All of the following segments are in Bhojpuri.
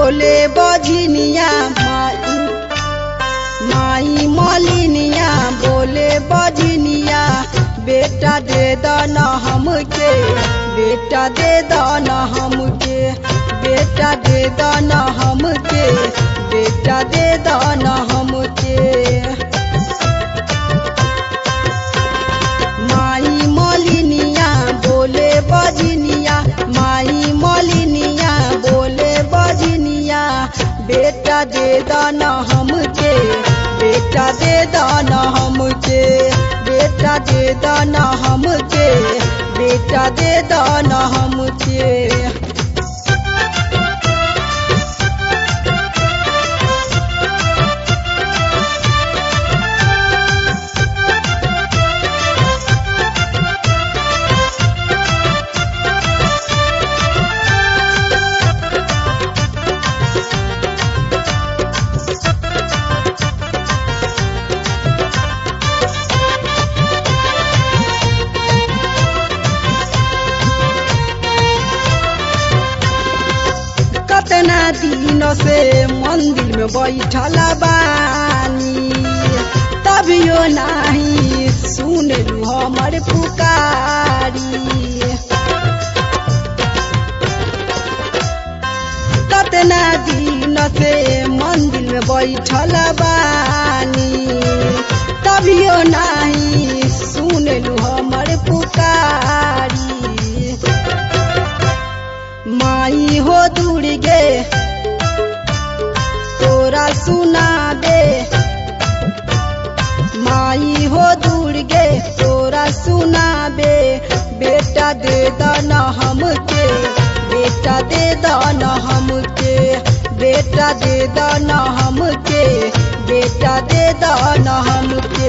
बोले बजनिया माई मलिनिया बोले बजनिया बेटा दे दना हमके बेटा दे दना हमके बेटा दे दना हमके बेटा दे दना हमके माई मलिनिया बोले बजनिया माई मलिनिया बोले बजनिया बेटा दे दना हमके बेटा दे दना हमके बेटा दे दना हमके बेटा दे दना हमके कितना दिन से मंदिर में बैठल बानी तभियो नहीं सुनलू हमर पुकारी कितना दिन से मंदिर में बैठल बानी तभियो नहीं सुनलू हमर पुकारी माई हो दुर्गे तोरा सुना दे माई हो दुर्गे तोरा सुना दे बेटा दे दना हमके बेटा दे दना हमके बेटा दे दना हमके बेटा दे दना हमके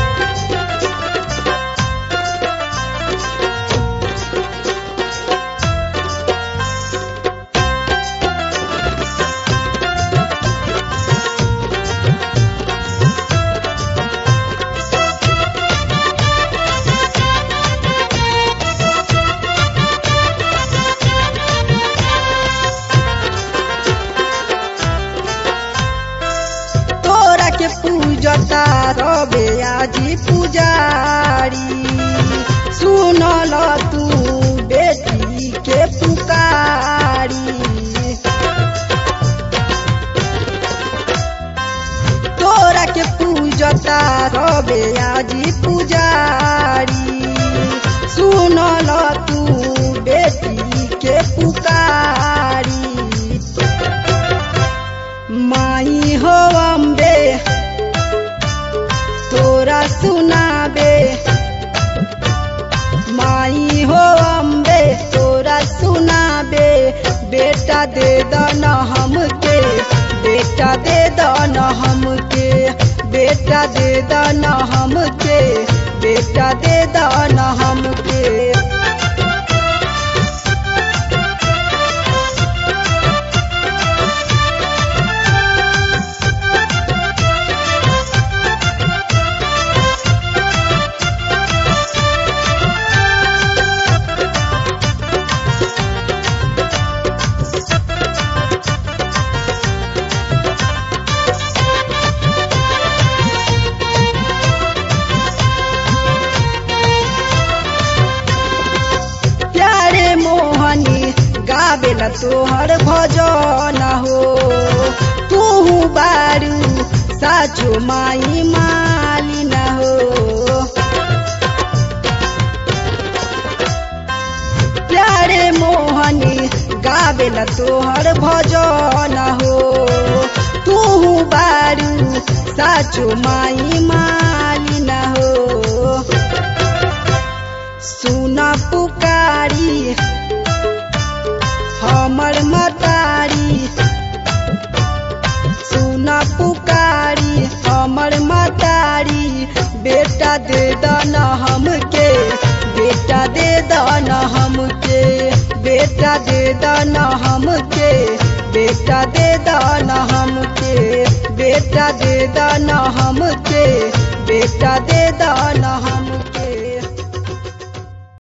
के पूजता रबे आजी पुजारी सुनल तू बेटी के पुकारी तोरा के पूजता रबे आजी पुजारी सुनल तू बेटी के पुकारी माई हो अम्बे तोरा सुनाबे माई हो अम्बे तोरा सुनाबे बेटा दे दना हमके बेटा दे दना हमके बेटा दे दना हमके बेटा दे दना हमके गावेला तोहर भजन हो तू बारू साचो माई मालिन हो प्यारे मोहनी गावेला तोहर भजन हो तू बारू साचो माई मालिन हो सुना पुकारी हमर मतारी सुना पुकारी हमर मतारी बेटा दे दना हमके बेटा दे दना हमके बेटा दे दना हमके बेटा दे दना हमके बेटा दे दना हमके बेटा दे दना हम